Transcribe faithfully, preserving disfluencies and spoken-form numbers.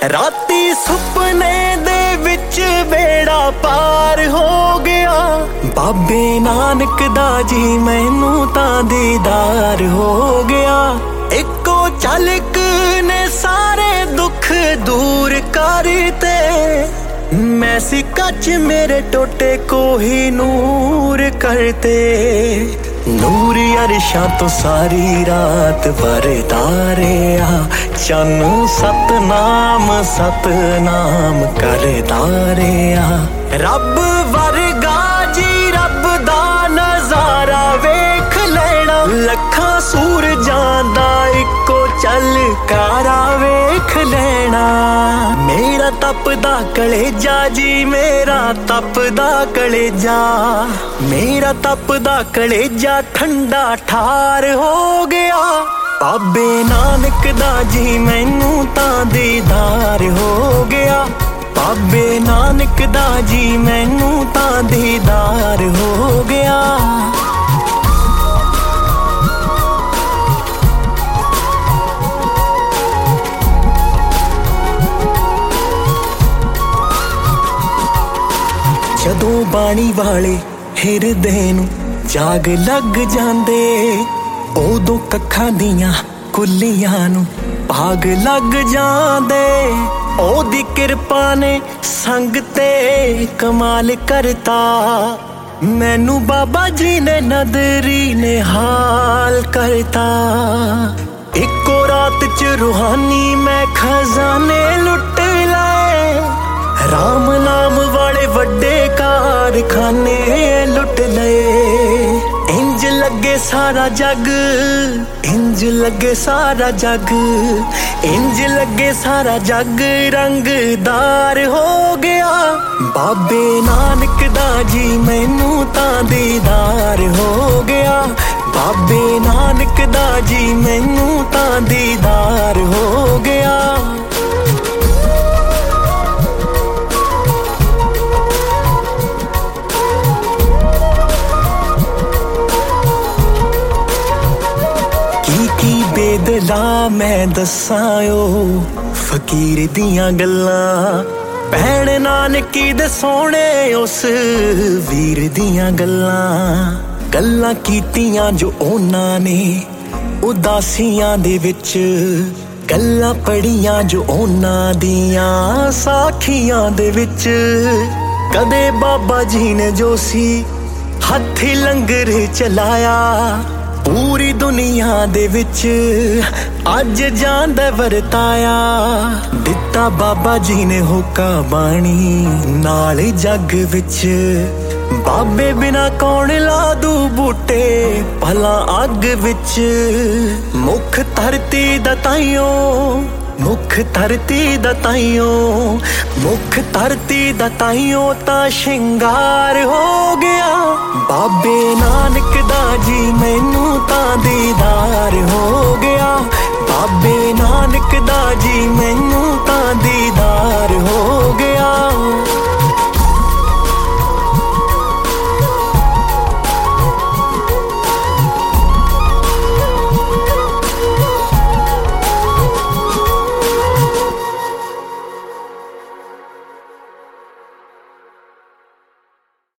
ਰਾਤੀ ਸੁਪਨੇ ਦੇ ਵਿੱਚ ਬੇੜਾ ਪਾਰ ਹੋ ਗਿਆ। ਬਾਬੇ ਨਾਨਕ ਦਾ ਜੀ ਮੈਨੂੰ ਤਾਂ ਦੀਦਾਰ ਹੋ ਗਿਆ। ਇੱਕੋ ਝਲਕ ਨੇ ਸਾਰੇ ਦੁੱਖ ਦੂਰ ਕਰਤੇ। मैं सिक्का च मेरे टोटे को ही नूर करते। नूर अरशां तो सारी रात बरदा रहा। चन सतनाम सतनाम करदा रहा। रब वर्गा जी रब दा नजारा वेख लेना। लखां सूरजां दा इक्को झलकारा वेख लेना। मेरा तपदा कलेजा जी मेरा तपदा कलेजा। मेरा तपदा कलेजा ठंडा ठार हो गया। बाबे नानक दा जी मैनू तां दीदार हो गया। बाबे नानक दा जी मैनू तां दीदार हो गया। ਜਦੋਂ ਬਾਣੀ ਵਾਲੇ ਹਿਰਦੇ ਨੂੰ ਜਾਗ ਲੱਗ ਜਾਂਦੇ। ਉਦੋਂ ਕੱਖਾਂ ਦੀਆਂ ਕੁੱਲੀਆਂ ਨੂੰ ਭਾਗ ਲੱਗ ਜਾਂਦੇ। ਉਹਦੀ ਕਿਰਪਾ ਨੇ ਸੰਗ ਤੇ ਕਮਾਲ ਕਰਤਾ। ਮੈਨੂੰ ਬਾਬਾ ਜੀ ਨੇ ਨਦਰੀ ਨੇ ਹਾਲ ਕਰਤਾ। ਇੱਕੋ ਰਾਤ ਚ ਰੂਹਾਨੀ ਮੈਂ ਖਜ਼ਾਨੇ ਲੁੱਟ ਲਏ। ਰਾਮ ਨਾਮ ਵਾਲੇ ਵੱਡੇ कारखाने लुट लए। इंज लगे सारा जग इंज लगे सारा जग इंज लगे सारा जग रंगदार हो गया। बाबे नानक दा जी मैनू तां दीदार हो गया। बाबे नानक दा जी मैनू तां दीदार हो गया। बेदला मैं दसां ओ फकीर दियां गल्लां। भैण नानकी दे सोहणे उस वीर दियां गल्लां। गल्लां कीतियां जो उन्हां ने उदासियां दे विच। गल्लां पढ़ियां जो उन्हां दियां साखियां दे विच। कदे बाबा जी ने जो सी हत्थी लंगर चलाया। पूरी दुनिया दे विच अज जांदा वरताया। दिता बाबा जी ने होका बाणी नाल जग विच। बाबे बिना कौन ला दू बूटे भला अग विच। मुख धरती दा ताईओ मुख धरती दा ताईओ मुख धरती दा ताईओ ता शिंगार हो गया। बाबे नानक दा जी मैनू तां दीदार हो गया। बाबे नानक दा जी मैनू तां दीदार हो गया।